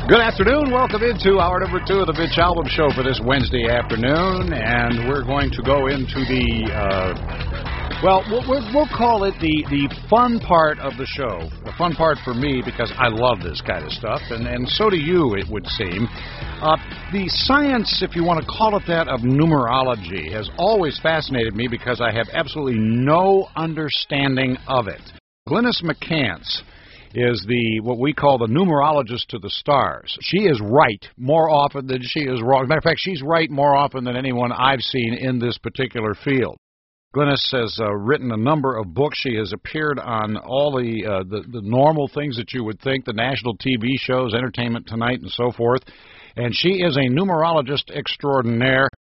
Good afternoon. Welcome into hour number 2 of the Mitch Albom Show for this Wednesday afternoon, and we're going to go into we'll call it the fun part of the show. The fun part for me because I love this kind of stuff, and so do you, it would seem. The science, if you want to call it that, of numerology has always fascinated me because I have absolutely no understanding of it. Glynis McCants is what we call the numerologist to the stars. She is right more often than she is wrong. As a matter of fact, she's right more often than anyone I've seen in this particular field. Glynis has written a number of books. She has appeared on all the normal things that you would think, the national TV shows, Entertainment Tonight, and so forth. And she is a numerologist extraordinaire.